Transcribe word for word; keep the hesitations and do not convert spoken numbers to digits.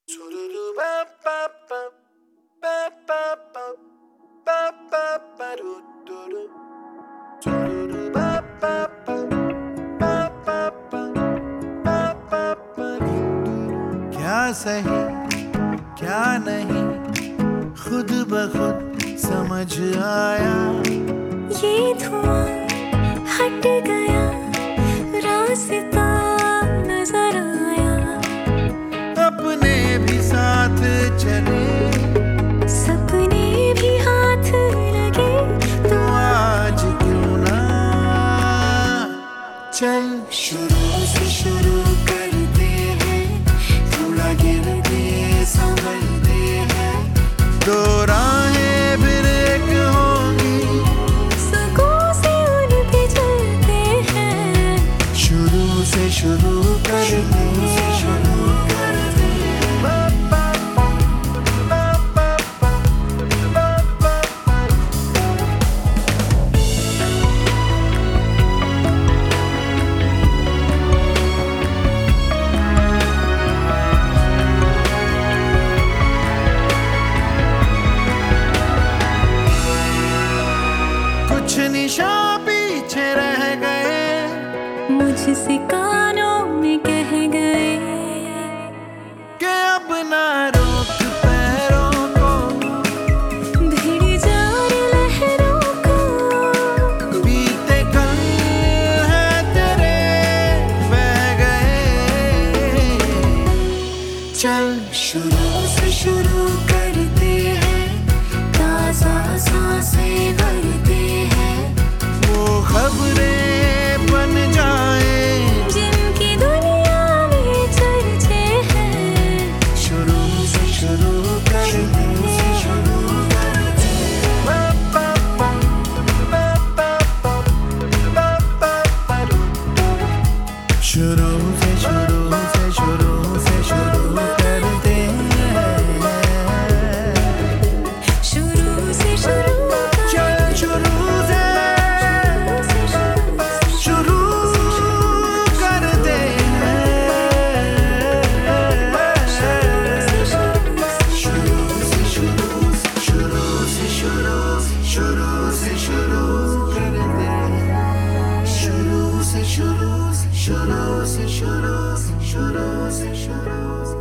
क्या सही क्या नहीं खुद ब खुद समझ आया। ये धुआं हट गया, रास्ता नजर आया। अपने भी साथ चले, सपने भी हाथ लगे, तो आज क्यों ना चल शुरू से शुरू करते हैं, थोड़ा गिरते संभलते हैं। दो राहें फिर एक होंगी, सुकून से उन पे चलते हैं। शुरू से शुरू करते हैं, शुरू करते कुछ निशान पीछे रह गए, मुझसे कानों में कह गए कि अब ना रोक पैरों को, भिड़ जाए लहरों को। बीते कल है तेरे बह गए। चल शुरू से शुरू करते हैं, ताज़ा सांसें भरते हैं। वो खबरें बन जाए, जिनकी दुनिया में चर्चे हैं। शुरू से शुरू करते हैं, शुरू करते हैं। शुरू से शुरू से शुरू से शुरू करते हैं। शुरू से शुरू चल शुरू से शुरू करते हैं। शुरू से शुरू शुरू से शुरू शुरू से शुरू करते हैं। शुरू से शुरू शुरू से शुरू शुरू से शुरू